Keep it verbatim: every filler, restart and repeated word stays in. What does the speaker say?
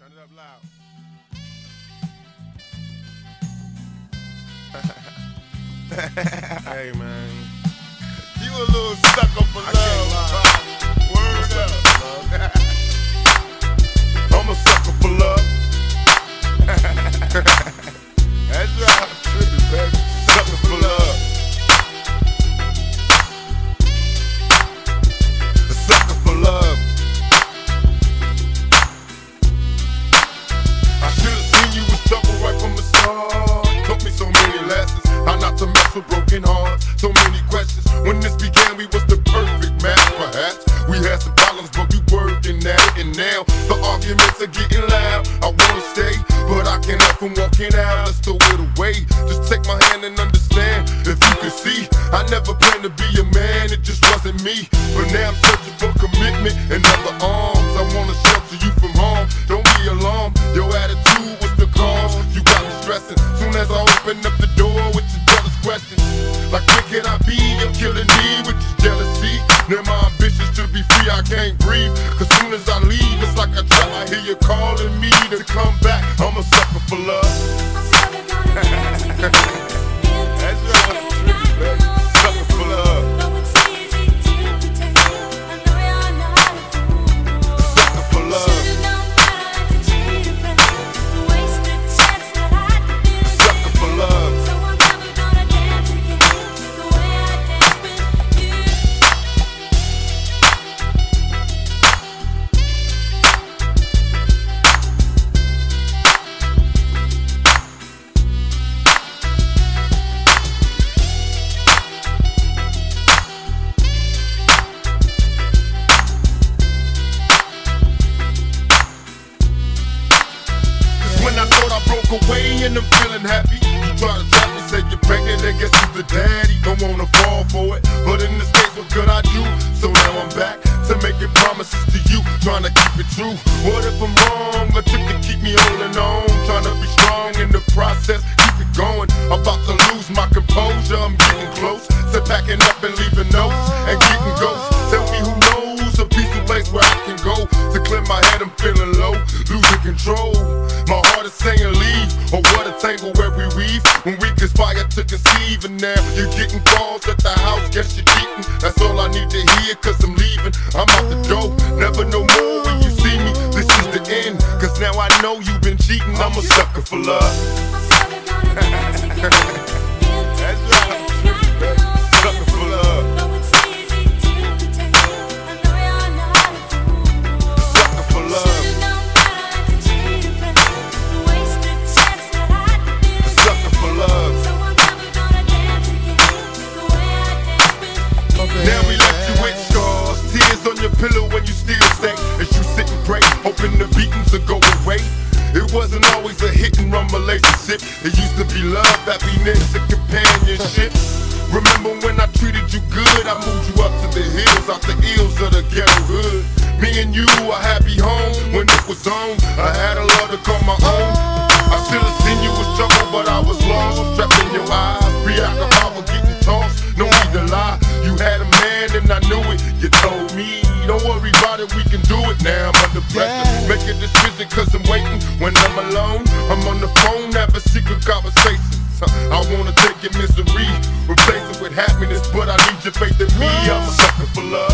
Turn it up loud. Hey, man. You a little sucker for love. Word up. I'm a sucker for love. That's right. Trippin', baby. Sucker for love. A sucker for love. I should've seen you was trouble right from the start. Took me so many lessons. How not to mess with broken hearts. So many questions. When this began, we was the perfect match, perhaps. We had some problems, but we working at it. And now the arguments are getting loud. I wanna stay, but I can't help from walking out. Let's throw it away. Just take my hand and understand. If you could see, I never planned to be a man. It just wasn't me. But now I'm searching for commitment and other arms. I wanna shelter you from harm. Don't be alarmed. Your attitude was the cause. You got me stressing. Soon as I open up the door with your jealous questions, like where can I be? You're killing me with your jealousy. Now my ambitions to be free, I can't breathe. Cause soon as I leave, it's like I try. I hear you calling me to come back. I'm a sucker for love. That's right. Sucker for love. Sucker for love. Sucker for love. When I thought I broke away and I'm feeling happy, you try to trap me, say you're pregnant and guess who's the daddy. Don't wanna fall for it, but in this case, what could I do? So now I'm back to making promises to you, trying to keep it true. What if I'm wrong? A trick to keep me holding on, trying to be strong in the process, keep it going. About to lose my composure, I'm getting close to packing up and leaving notes and getting ghosts. Tell me who knows a peaceful place where I can go to clear my head. I'm feeling low, losing control. My heart is saying leave, or what a tangle where we weave. When we conspire to conceive, and now you're getting calls at the house, guess you're cheating. That's all I need to hear, cause I'm leaving. I'm out the door, never no more when you see me. This is the end, cause now I know you've been cheating. I'm a sucker for love. That's right. Sucker for love. Sucker for love. Sucker for love. Now we left you with scars, tears on your pillow when you still stay. As you sit and pray, hoping the beatings will go away. It wasn't always a hit and run relationship. It used to be love, happiness, and companionship. Remember when I treated you good? I moved you up to the hills, out the ills of the ghetto hood. Me and you, a happy home when it was on. I had a love to call my own. I should've seen you was trouble, but I was lost. Trapped in your eyes, preoccupied with getting tossed. No need to lie, you had a man and I knew it. You told me, don't worry about it, we can do it. Now I'm under pressure, make a decision cause I'm waiting. When I'm alone, I'm on the phone, having secret conversations. I wanna take your misery, replace it with happiness, but I need your faith in me. I'm a sucker for love.